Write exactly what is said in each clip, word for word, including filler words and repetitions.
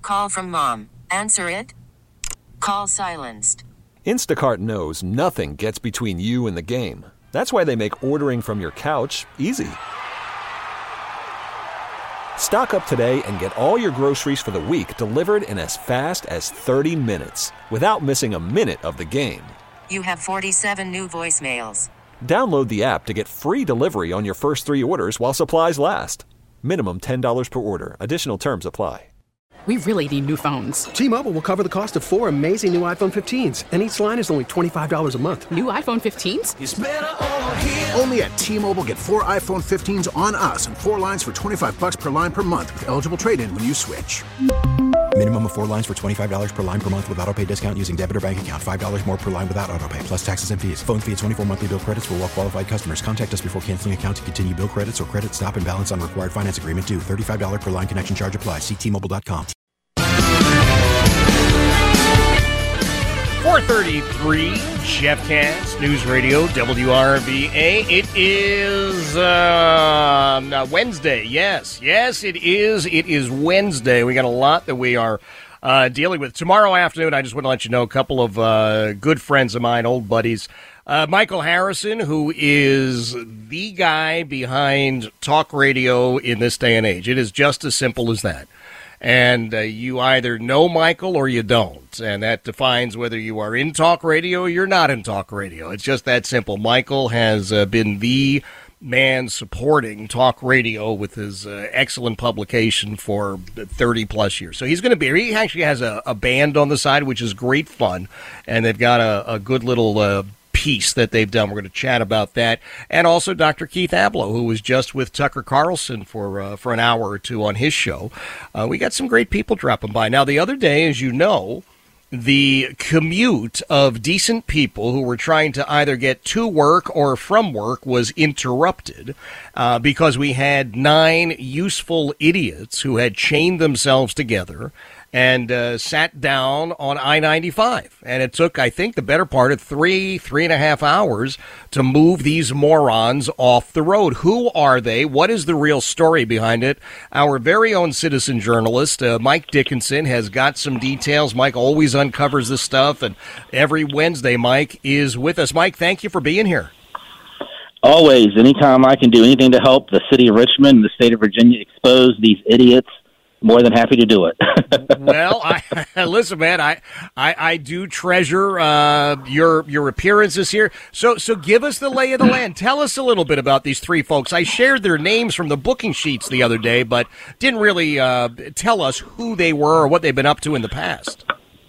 call from mom. Answer it. Call silenced. Instacart knows nothing gets between you and the game. That's why they make ordering from your couch easy. Stock up today and get all your groceries for the week delivered in as fast as thirty minutes without missing a minute of the game. You have forty-seven new voicemails. Download the app to get free delivery on your first three orders while supplies last. Minimum ten dollars per order. Additional terms apply. We really need new phones. T-Mobile will cover the cost of four amazing new iPhone fifteens, and each line is only twenty-five dollars a month. New iPhone fifteens? It's better over here. Only at T-Mobile, get four iPhone fifteens on us and four lines for twenty-five bucks per line per month with eligible trade-in when you switch. Minimum of four lines for twenty-five dollars per line per month with autopay discount using debit or bank account. five dollars more per line without autopay, plus taxes and fees. Phone fee at twenty-four monthly bill credits for well-qualified customers. Contact us before canceling account to continue bill credits or credit stop and balance on required finance agreement due. thirty-five dollars per line connection charge applies. See T Mobile dot com. four thirty-three, Jeff Katz, News Radio, W R V A. It is uh, Wednesday. Yes, yes, it is. It is Wednesday. We got a lot that we are uh, dealing with. Tomorrow afternoon, I just want to let you know, a couple of uh, good friends of mine, old buddies. Uh, Michael Harrison, who is the guy behind talk radio in this day and age. It is just as simple as that. And uh, you either know Michael or you don't. And that defines whether you are in talk radio or you're not in talk radio. It's just that simple. Michael has uh, been the man supporting talk radio with his uh, excellent publication for thirty plus years. So he's going to be, he actually has a, a band on the side, which is great fun. And they've got a, a good little uh, piece that they've done. We're going to chat about that. And also Doctor Keith Abloh, who was just with Tucker Carlson for uh, for an hour or two on his show. Uh, we got some great people dropping by. Now, the other day, as you know, the commute of decent people who were trying to either get to work or from work was interrupted uh, because we had nine useful idiots who had chained themselves together and uh, sat down on I ninety-five. And it took, I think, the better part of three, three and a half hours to move these morons off the road. Who are they? What is the real story behind it? Our very own citizen journalist, uh, Mike Dickinson, has got some details. Mike always uncovers this stuff, and every Wednesday, Mike is with us. Mike, thank you for being here. Always. Anytime I can do anything to help the city of Richmond and the state of Virginia expose these idiots, more than happy to do it. Well, I, listen, man, I, I, I do treasure uh, your your appearances here. So so give us the lay of the land. Tell us a little bit about these three folks. I shared their names from the booking sheets the other day, but didn't really uh, tell us who they were or what they've been up to in the past.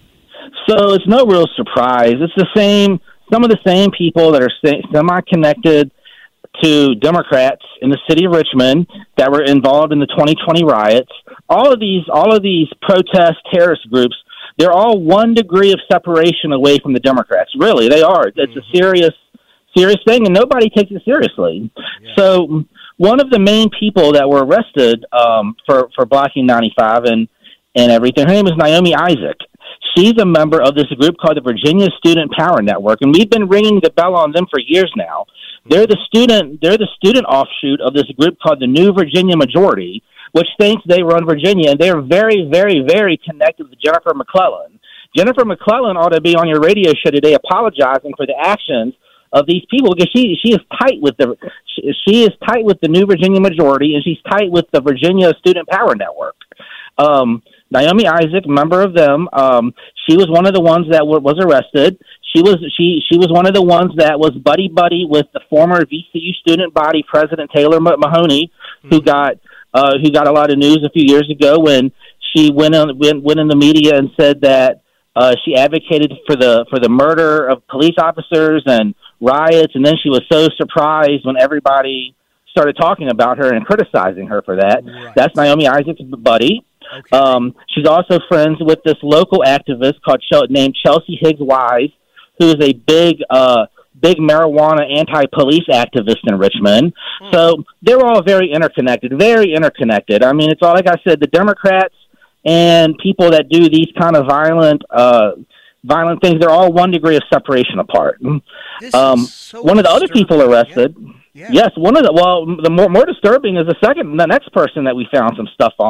So it's no real surprise. It's the same, some of the same people that are semi-connected to Democrats in the city of Richmond that were involved in the twenty twenty riots. All of these, all of these protest terrorist groups, they're all one degree of separation away from the Democrats. Really, they are. It's mm-hmm. a serious, serious thing, and nobody takes it seriously. Yeah. So one of the main people that were arrested um, for, for blocking ninety-five and, and everything, her name is Naomi Isaac. She's a member of this group called the Virginia Student Power Network, and we've been ringing the bell on them for years now. They're the student, they're the student offshoot of this group called the New Virginia Majority, which thinks they run Virginia, and they're very, very, very connected with Jennifer McClellan. Jennifer McClellan ought to be on your radio show today apologizing for the actions of these people, because she she is tight with the she, she is tight with the New Virginia Majority, and she's tight with the Virginia Student Power Network. Um, Naomi Isaac, member of them, um, she was one of the ones that w- was arrested. She was she she was one of the ones that was buddy buddy with the former V C U student body president Taylor Mahoney, who mm-hmm. got uh, who got a lot of news a few years ago when she went on went, went in the media and said that uh, she advocated for the for the murder of police officers and riots, and then she was so surprised when everybody started talking about her and criticizing her for that. Right. That's Naomi Isaac's buddy. Okay. Um, she's also friends with this local activist called Chel- named Chelsea Higgs Wise, who is a big, uh, big marijuana anti-police activist in Richmond. Hmm. So they're all very interconnected, very interconnected. I mean, it's all, like I said, the Democrats and people that do these kind of violent, uh, violent things, they're all one degree of separation apart. This um, is so one of the other people arrested. Yeah. Yeah. Yes, one of the, well, the more, more disturbing is the second, the next person that we found some stuff on.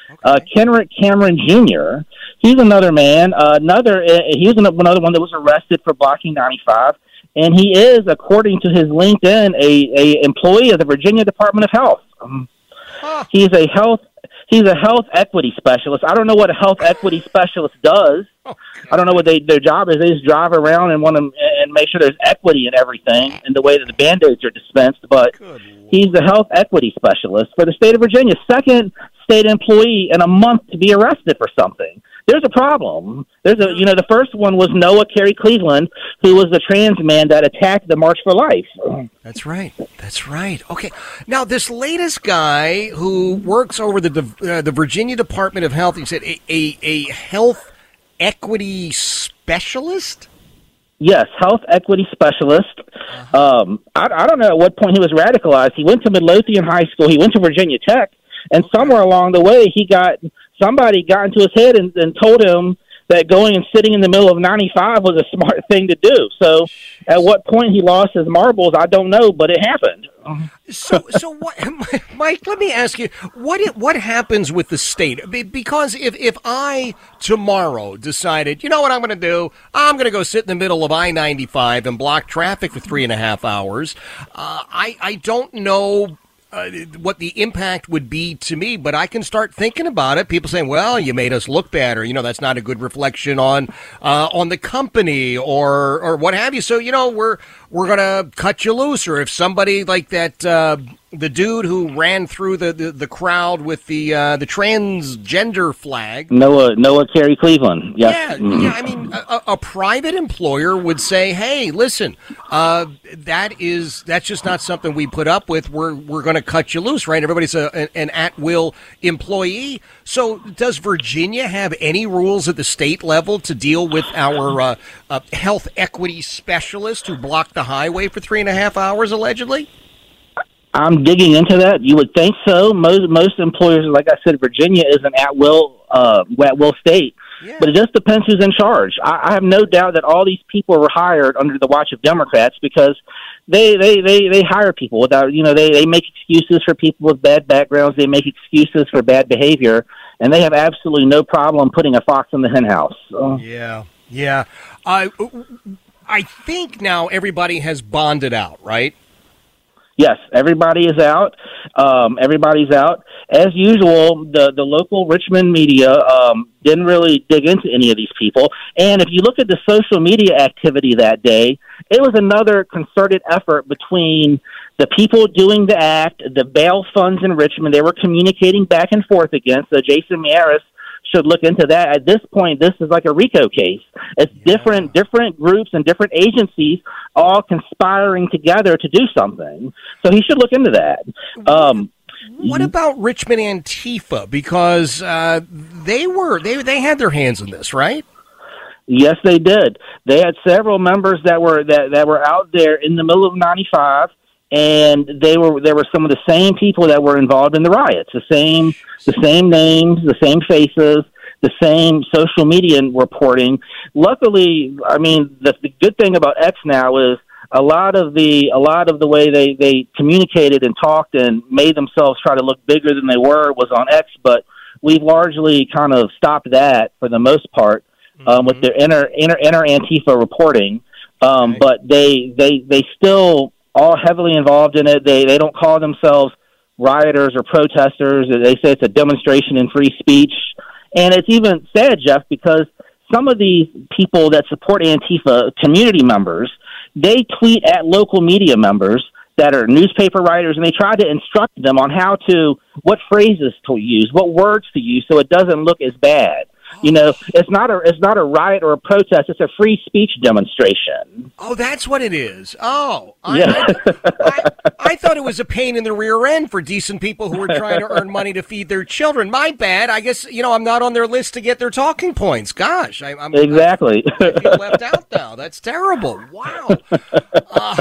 Okay. Uh, Kenrick Cameron Junior He's another man. Uh, another uh, he was another one that was arrested for blocking ninety-five, and he is, according to his LinkedIn, a, a employee of the Virginia Department of Health. Um, huh. He's a health he's a health equity specialist. I don't know what a health equity specialist does. Okay. I don't know what they, their job is. They just drive around and want to and make sure there's equity in everything in the way that the Band-Aids are dispensed. But he's the health equity specialist for the state of Virginia, second state employee in a month to be arrested for something. There's a problem. There's a, you know, the first one was Noah Carey Cleveland, who was the trans man that attacked the March for Life. That's right. That's right. Okay. Now, this latest guy who works over the uh, the Virginia Department of Health, you said a, a, a health equity specialist? Yes, health equity specialist. Uh-huh. Um, I, I don't know at what point he was radicalized. He went to Midlothian High School. He went to Virginia Tech. And somewhere along the way, he got somebody got into his head and, and told him that going and sitting in the middle of ninety-five was a smart thing to do. So at what point he lost his marbles, I don't know, but it happened. So, so what, Mike, let me ask you, what what happens with the state? Because if, if I tomorrow decided, you know what I'm going to do? I'm going to go sit in the middle of I ninety-five and block traffic for three and a half hours. Uh, I, I don't know Uh, what the impact would be to me, but I can start thinking about it. People saying, well, you made us look bad, or, you know, that's not a good reflection on uh, on the company, or or what have you. So, you know, we're we're going to cut you loose. Or if somebody like that, uh, the dude who ran through the, the, the crowd with the uh, the transgender flag. Noah, Noah Carey Cleveland. Yes. Yeah, mm-hmm. yeah. I mean, a, a private employer would say, hey, listen, uh, that is that's just not something we put up with. We're we're going to cut you loose, right? Everybody's a, an, an at-will employee. So does Virginia have any rules at the state level to deal with our uh, uh, health equity specialist who blocked the highway for three and a half hours, allegedly? I'm digging into that. You would think so. Most most employers, like I said, Virginia is an at-will uh, at-will state. Yeah. But it just depends who's in charge. I, I have no doubt that all these people were hired under the watch of Democrats because they they, they, they hire people without, you know, they, they make excuses for people with bad backgrounds. They make excuses for bad behavior, and they have absolutely no problem putting a fox in the hen house. So. Yeah, yeah. I I think now everybody has bonded out, right? Yes, everybody is out. Um, everybody's out. As usual, the, the local Richmond media um, didn't really dig into any of these people. And if you look at the social media activity that day, it was another concerted effort between the people doing the act, the bail funds in Richmond. They were communicating back and forth again. So Jason Miyares should look into that. At this point, this is like a RICO case. It's yeah. different different groups and different agencies all conspiring together to do something. So he should look into that. Um, what about Richmond Antifa? Because uh, they were they they had their hands in this, right? Yes, they did. They had several members that were that, that were out there in the middle of ninety-five. And they were there were some of the same people that were involved in the riots, the same the same names, the same faces, the same social media reporting. Luckily, I mean, the, the good thing about X now is a lot of the a lot of the way they, they communicated and talked and made themselves try to look bigger than they were was on X, but we've largely kind of stopped that for the most part um, mm-hmm. with their inner inner inner Antifa reporting. Um, okay. But they they they still all heavily involved in it. They they don't call themselves rioters or protesters. They say it's a demonstration in free speech. And it's even sad, Jeff, because some of these people that support Antifa, community members, they tweet at local media members that are newspaper writers, and they try to instruct them on how to, what phrases to use, what words to use, so it doesn't look as bad. You know, it's not a it's not a riot or a protest. It's a free speech demonstration. Oh, that's what it is. Oh, I, yeah. I, I, I thought it was a pain in the rear end for decent people who were trying to earn money to feed their children. My bad. I guess, you know, I'm not on their list to get their talking points. Gosh, I, I'm exactly. I, I feel left out now. That's terrible. Wow. Uh,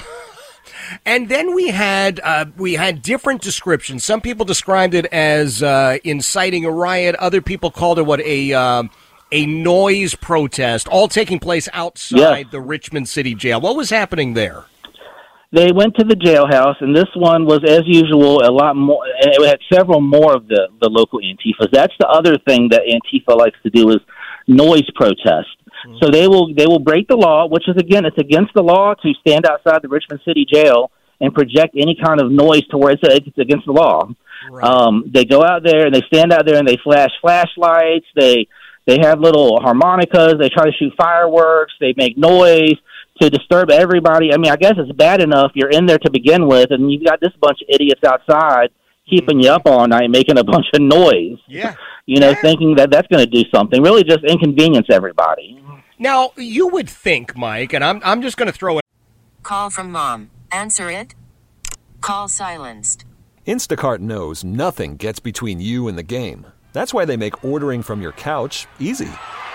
And then we had uh, we had different descriptions. Some people described it as uh, inciting a riot. Other people called it what a uh, a noise protest, all taking place outside yeah. the Richmond City Jail. What was happening there? they went to the jailhouse, and this one was, as usual, a lot more, and it had several more of the, the local Antifas. That's the other thing that Antifa likes to do is noise protest. Mm-hmm. So they will they will break the law, which is, again, it's against the law to stand outside the Richmond City Jail and project any kind of noise to where it's, it's against the law. Right. Um, they go out there, and they stand out there, and they flash flashlights. They, they have little harmonicas. They try to shoot fireworks. They make noise to disturb everybody. I mean, I guess it's bad enough you're in there to begin with, and you've got this bunch of idiots outside keeping you up all night, making a bunch of noise. Yeah. You know, yeah. thinking that that's going to do something. Really just inconvenience everybody. Now, you would think, Mike, and I'm I'm just going to throw it. Call from mom. Answer it. Call silenced. Instacart knows nothing gets between you and the game. That's why they make ordering from your couch easy.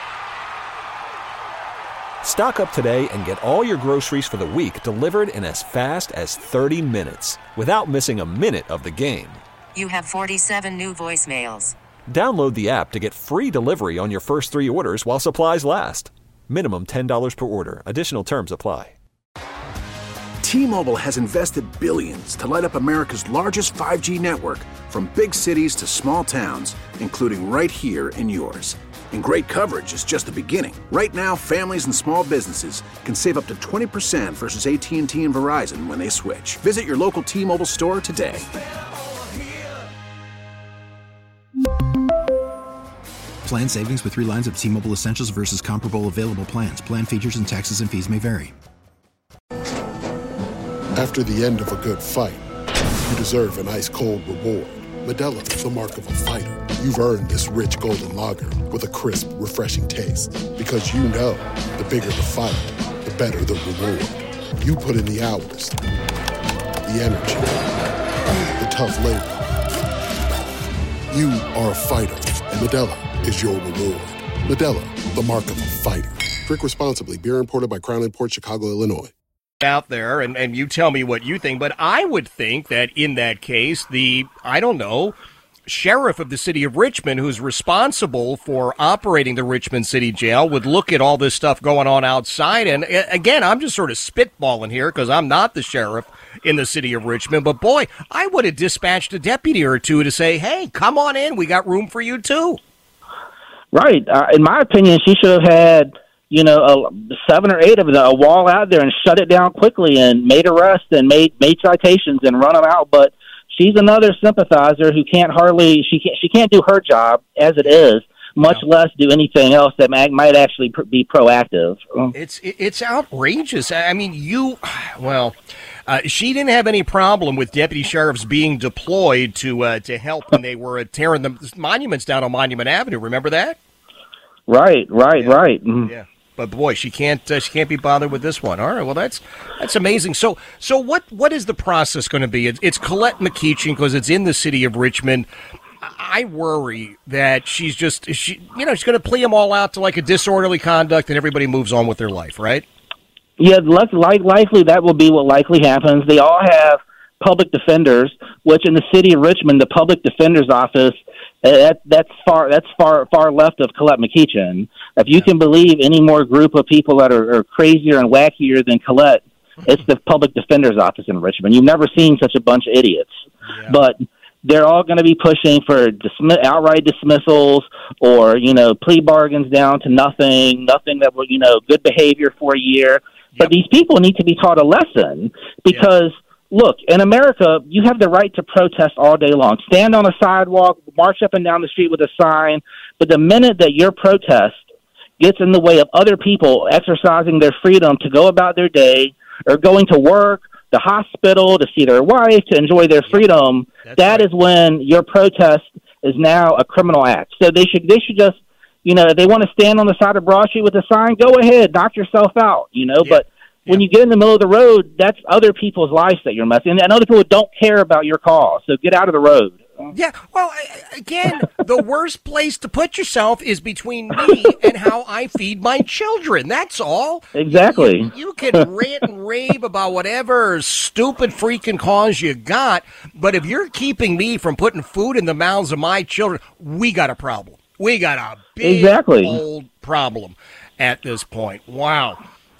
Stock up today and get all your groceries for the week delivered in as fast as thirty minutes without missing a minute of the game. You have forty-seven new voicemails. Download the app to get free delivery on your first three orders while supplies last. Minimum ten dollars per order. Additional terms apply. T-Mobile has invested billions to light up America's largest five G network, from big cities to small towns, including right here in yours. And great coverage is just the beginning. Right now, families and small businesses can save up to twenty percent versus A T and T and Verizon when they switch. Visit your local T-Mobile store today. Plan savings with three lines of T-Mobile Essentials versus comparable available plans. Plan features and taxes and fees may vary. After the end of a good fight, you deserve an ice-cold reward. Modelo is the mark of a fighter. You've earned this rich golden lager with a crisp, refreshing taste. Because you know, the bigger the fight, the better the reward. You put in the hours, the energy, the tough labor. You are a fighter, and Modelo is your reward. Modelo, the mark of a fighter. Drink responsibly. Beer imported by Crown Imports, Chicago, Illinois. Out there, and, and you tell me what you think, but I would think that in that case, the, I don't know, sheriff of the city of Richmond, who's responsible for operating the Richmond City Jail, would look at all this stuff going on outside. And again, I'm just sort of spitballing here because I'm not the sheriff in the city of Richmond. But boy, I would have dispatched a deputy or two to say, hey, come on in. We got room for you, too. Right. Uh, in my opinion, she should have had, you know, a, seven or eight of them, a wall out there and shut it down quickly and made arrests and made, made citations and run them out. But she's another sympathizer who can't hardly, she can't, she can't do her job as it is, much no. less do anything else that might, might actually pr- be proactive. It's, it's outrageous. I mean, you, well, uh, she didn't have any problem with deputy sheriffs being deployed to, uh, to help when they were tearing the monuments down on Monument Avenue. Remember that? Right, right, yeah. right. Mm. Yeah. But boy, she can't. Uh, she can't be bothered with this one. All right. Well, that's that's amazing. So, so what? What is the process going to be? It's, it's Colette McEachin because it's in the city of Richmond. I worry that she's just she. You know, she's going to plea them all out to like a disorderly conduct, and everybody moves on with their life, right? Yeah, like, like likely that will be what likely happens. They all have public defenders, which in the city of Richmond, the public defender's office. That that's far that's far far left of Colette McEachin. If you yeah. can believe any more group of people that are, are crazier and wackier than Colette, it's the public defender's office in Richmond. You've never seen such a bunch of idiots. Yeah. But they're all going to be pushing for dismiss, outright dismissals or, you know, plea bargains down to nothing, nothing that will, you know, good behavior for a year. Yep. But these people need to be taught a lesson because. Yep. Look, in America, you have the right to protest all day long. Stand on a sidewalk, march up and down the street with a sign. But the minute that your protest gets in the way of other people exercising their freedom to go about their day or going to work, the hospital, to see their wife, to enjoy their freedom, That's that right. is when your protest is now a criminal act. So they should they should just, you know, if they want to stand on the side of Broad Street with a sign, go ahead, knock yourself out, you know, yeah. but when yeah. you get in the middle of the road, that's other people's lives that you're messing, and other people don't care about your cause. So get out of the road. Yeah, well, again, the worst place to put yourself is between me and how I feed my children. That's all. Exactly. You, you can rant and rave about whatever stupid freaking cause you got, but if you're keeping me from putting food in the mouths of my children, we got a problem. We got a big exactly. old problem at this point. Wow.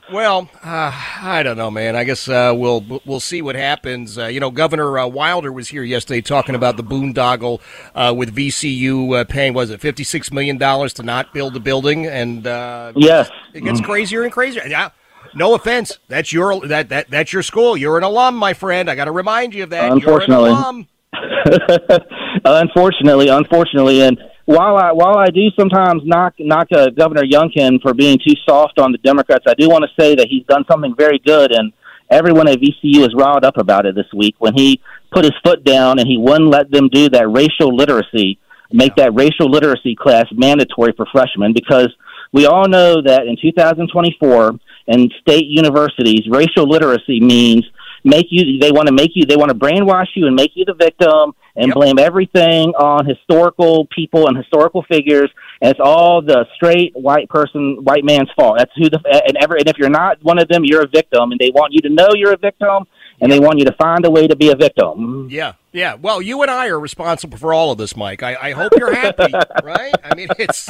Well, uh, I don't know, man. I guess uh, we'll we'll see what happens. Uh, you know, Governor uh, Wilder was here yesterday talking about the boondoggle uh, with V C U uh, paying, was it fifty-six million dollars to not build the building? And uh, yes, it gets crazier and crazier. Yeah. No offense, that's your that, that that's your school. You're an alum, my friend. I got to remind you of that. Unfortunately, You're an alum. unfortunately, unfortunately, and while I while I do sometimes knock knock uh, Governor Youngkin for being too soft on the Democrats, I do want to say that he's done something very good, and everyone at V C U is riled up about it this week when he put his foot down and he wouldn't let them do that racial literacy, make yeah. that racial literacy class mandatory for freshmen, because we all know that in two thousand twenty-four in state universities, racial literacy means make you they want to make you they want to brainwash you and make you the victim and yep. blame everything on historical people and historical figures, and it's all the straight white person white man's fault. That's who the and ever and if you're not one of them, you're a victim, and they want you to know you're a victim, and they want you to find a way to be a victim. Yeah, yeah. Well, you and I are responsible for all of this, Mike. I, I hope you're happy, right? I mean, it's.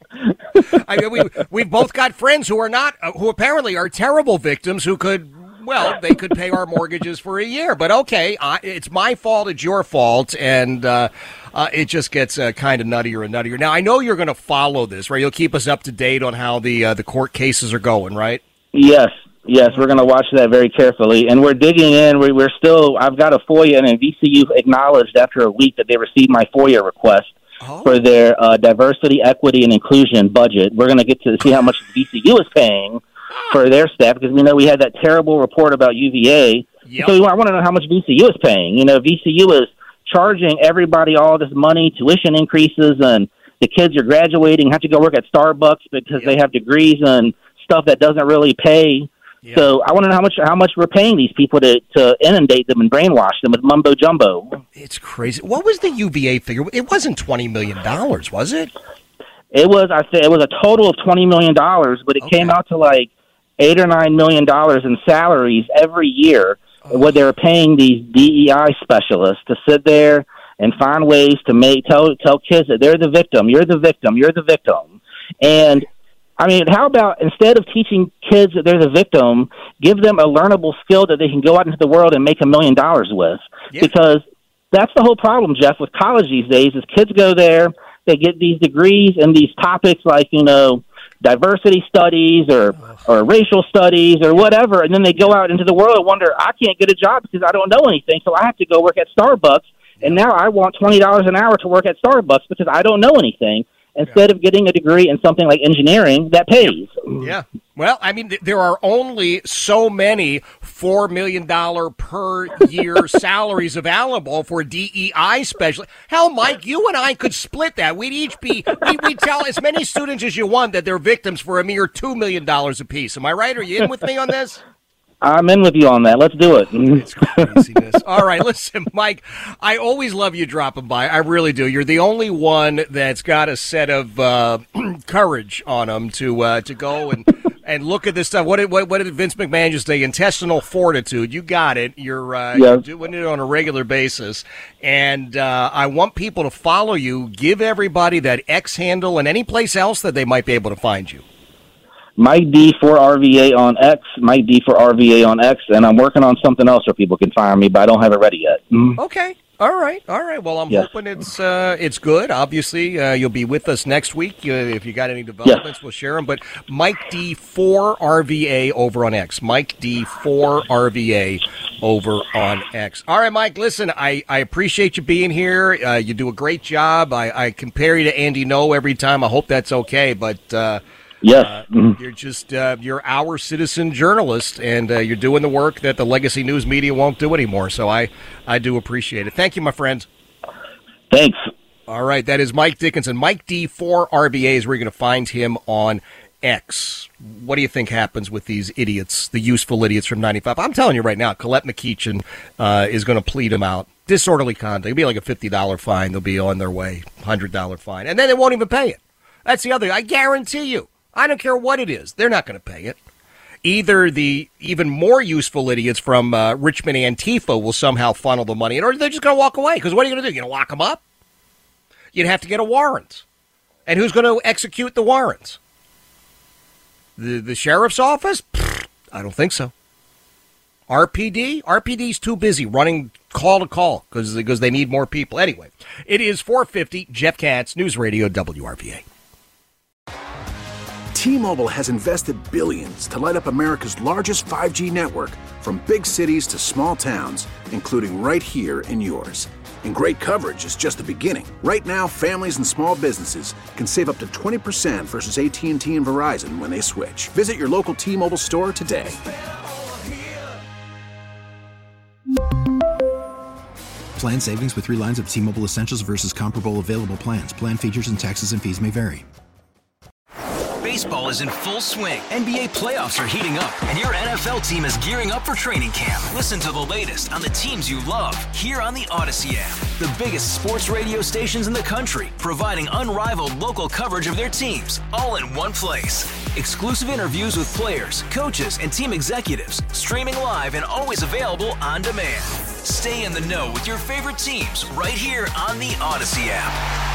I mean, we we've both got friends who are not, uh, who apparently are terrible victims who could, well, they could pay our mortgages for a year. But okay, I, it's my fault, it's your fault, and uh, uh, it just gets uh, kind of nuttier and nuttier. Now, I know you're going to follow this, right? You'll keep us up to date on how the uh, the court cases are going, right? Yes, yes, we're going to watch that very carefully, and we're digging in. We, we're still, I've got a FOIA, and V C U acknowledged after a week that they received my FOIA request. Oh. For their uh, diversity, equity, and inclusion budget. We're going to get to see how much V C U is paying for their staff, because we know we had that terrible report about U V A. Yep. So we want, I want to know how much V C U is paying. You know, V C U is charging everybody all this money, tuition increases, and the kids are graduating, have to go work at Starbucks because yep. they have degrees and stuff that doesn't really pay. Yep. So I want to know how much how much we're paying these people to, to inundate them and brainwash them with mumbo jumbo. It's crazy. What was the U V A figure? It wasn't twenty million dollars, was it? It was. I said it was a total of twenty million dollars, but it okay. came out to like eight or nine million dollars in salaries every year. Oh. Where they were paying these D E I specialists to sit there and find ways to make tell tell kids that they're the victim. You're the victim. You're the victim. And I mean, how about instead of teaching kids that they're the victim, give them a learnable skill that they can go out into the world and make a million dollars with? Yeah. Because that's the whole problem, Jeff, with college these days is kids go there, they get these degrees in these topics like, you know, diversity studies or, or racial studies or whatever, and then they go out into the world and wonder, I can't get a job because I don't know anything, so I have to go work at Starbucks, and now I want twenty dollars an hour to work at Starbucks because I don't know anything. Instead of getting a degree in something like engineering that pays. Yeah. Well, I mean, th- there are only so many four million dollars per year salaries available for D E I specialists. Hell, Mike, you and I could split that. We'd each be, we'd, we'd tell as many students as you want that they're victims for a mere two million dollars apiece. Am I right? Are you in with me on this? I'm in with you on that. Let's do it. It's craziness. All right, listen, Mike, I always love you dropping by. I really do. You're the only one that's got a set of uh, courage on them to uh, to go and, and look at this stuff. What did, what, what did Vince McMahon just say? Intestinal fortitude. You got it. You're, uh, yeah. you're doing it on a regular basis. And uh, I want people to follow you. Give everybody that X handle and any place else that they might be able to find you. Mike D for R V A on X, Mike D for R V A on X, and I'm working on something else where people can find me, but I don't have it ready yet. Mm. Okay. All right. All right. Well, I'm yes. hoping it's uh, it's good. Obviously, uh, you'll be with us next week. Uh, if you got any developments, yes. we'll share them. But Mike D for R V A over on X. Mike D for R V A over on X. All right, Mike, listen, I, I appreciate you being here. Uh, you do a great job. I, I compare you to Andy No every time. I hope that's okay, but... Uh, Yes. Uh, mm-hmm. You're just, uh, you're our citizen journalist, and uh, you're doing the work that the legacy news media won't do anymore. So I, I do appreciate it. Thank you, my friends. Thanks. All right. That is Mike Dickinson. Mike D for R V A is where you're going to find him on X. What do you think happens with these idiots, the useful idiots from ninety-five? I'm telling you right now, Colette McKeechin uh, is going to plead him out. Disorderly conduct. It'll be like a fifty dollars fine. They'll be on their way. one hundred dollars fine. And then they won't even pay it. That's the other. I guarantee you. I don't care what it is. They're not going to pay it. Either the even more useful idiots from uh, Richmond Antifa will somehow funnel the money in, or they're just going to walk away. Because what are you going to do? You're going to lock them up? You'd have to get a warrant. And who's going to execute the warrants? The the sheriff's office? Pfft, I don't think so. R P D? R P D's too busy running call to call because because they need more people. Anyway, it is four fifty. Jeff Katz, News Radio W R V A. T-Mobile has invested billions to light up America's largest five G network, from big cities to small towns, including right here in yours. And great coverage is just the beginning. Right now, families and small businesses can save up to twenty percent versus A T and T and Verizon when they switch. Visit your local T-Mobile store today. Plan savings with three lines of T-Mobile Essentials versus comparable available plans. Plan features and taxes and fees may vary. Baseball is in full swing. N B A playoffs are heating up, and your N F L team is gearing up for training camp. Listen to the latest on the teams you love here on the Odyssey app. The biggest sports radio stations in the country, providing unrivaled local coverage of their teams, all in one place. Exclusive interviews with players, coaches, and team executives, streaming live and always available on demand. Stay in the know with your favorite teams right here on the Odyssey app.